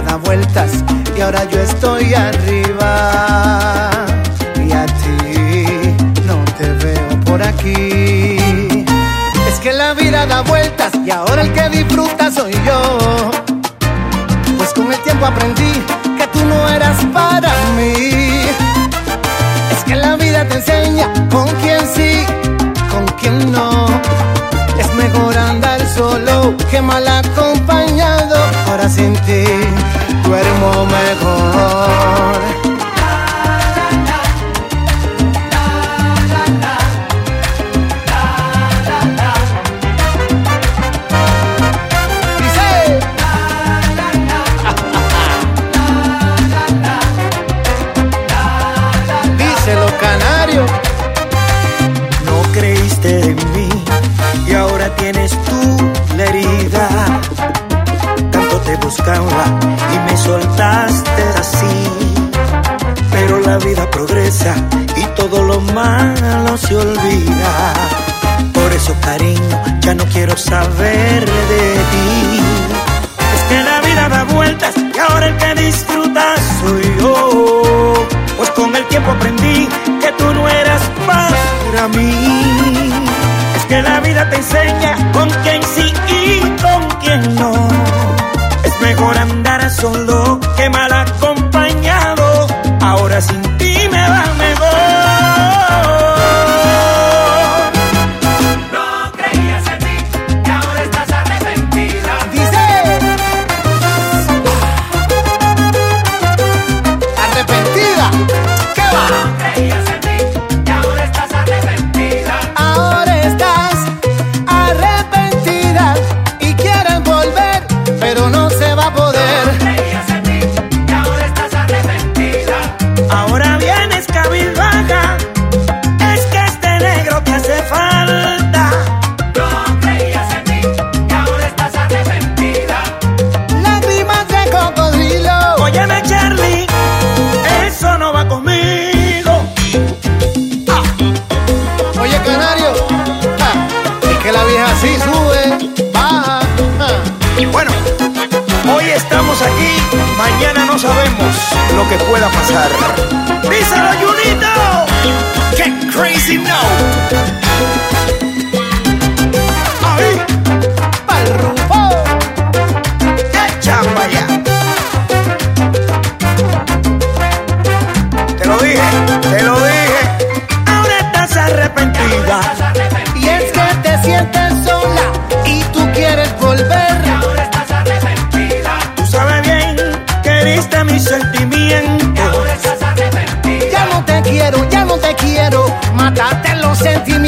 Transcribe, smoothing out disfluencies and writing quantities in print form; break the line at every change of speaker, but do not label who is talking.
da vueltas y ahora yo estoy arriba. Y a ti no te veo por aquí. Es que la vida da vueltas y ahora el que disfruta soy yo. Pues con el tiempo aprendí que tú no eras para mí. Es que la vida te enseña con quién sí, con quién no. Es mejor andar solo que mal acompañado. Ahora sin ti duermo mejor.
Tienes tú la herida, tanto te buscaba y me soltaste así. Pero la vida progresa y todo lo malo se olvida. Por eso, cariño, ya no quiero saber de ti. Es que la vida da vueltas y ahora el que disfruta soy yo. Pues con el tiempo aprendí que tú no eras para mí. Que la vida te enseña con quién sí y con quién no. Es mejor andar solo que mal acompañado. Ahora sin ti me va mejor.
No creías en mí y ahora estás arrepentida.
Dice arrepentida. ¿Qué va?
No creías en mí y ahora estás arrepentida.
Ahora estás arrepentida y quieres volver, pero no se va a poder.
No creías en mí y ahora estás arrepentida.
Ahora vienes cabizbaja, es que este negro te hace falta.
No creías en mí y ahora estás arrepentida.
Lágrimas de cocodrilo.
Óyeme, Charlie, eso no va conmigo.
Oye, canario, es que la vieja sí sube, baja.
Bueno, hoy estamos aquí, mañana no sabemos lo que pueda pasar. ¡Díselo, Junito! ¡Get crazy now! ¡Ahí!
Pa'l rumbo.
¡Echa pa' allá! Te lo dije, te lo dije. Ahora estás arrepentida.
Y es que te sientes sola y tú quieres volver.
Ahora estás arrepentida.
Tú sabes bien que heriste mis sentimientos.
Ahora estás arrepentida.
Ya no te quiero, mátate los sentimientos.